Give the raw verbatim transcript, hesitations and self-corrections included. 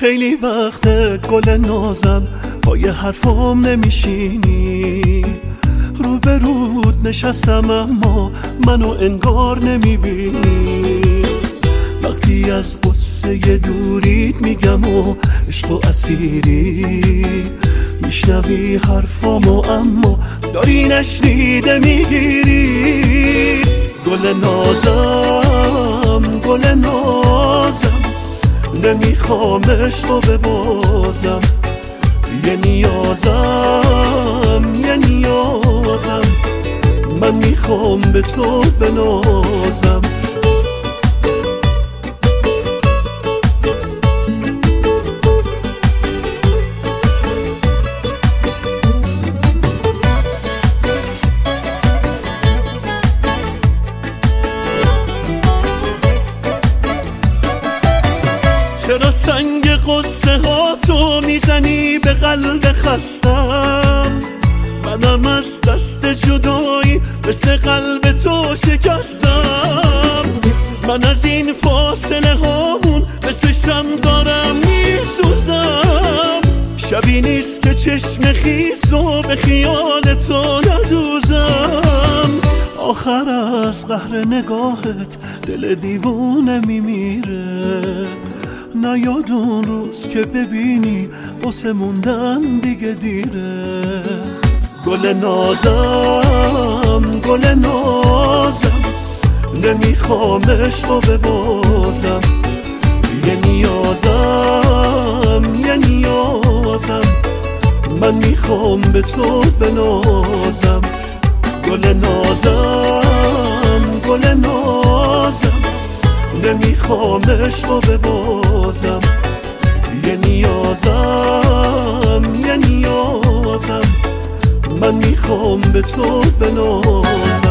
خیلی وقت گل نازم پای حرفام نمیشینی، رو به رود نشستم اما منو انگار نمیبینی. وقتی از قصه دوریت میگم و عشق و اسیری، میشنوی حرفامو اما داری نشنیده میگیری. گل نازم گل نازم نمیخوام عشقو ببازم، یه نیازم یه نیازم من میخوام به تو بنازم. چرا سنگ قصه ها تو میزنی به قلب خستم؟ منم از دست جدایی مثل قلب تو شکستم. من از این فاصله هامون مثل شم دارم میسوزم. شبی نیست که چشم خیس و به خیال تو ندوزم. آخر از قهر نگاهت دل دیوونه میمیره، نیاد اون روز که ببینی واسه موندن دیگه دیره. گل نازم گل نازم نمیخوام عشقو ببازم، یه نیازم یه نیازم من میخوام به تو بنازم. گل نازم گل نازم نمیخوام عشقو ببازم، یه نیازم یه نیازم من میخوام به تو بنازم.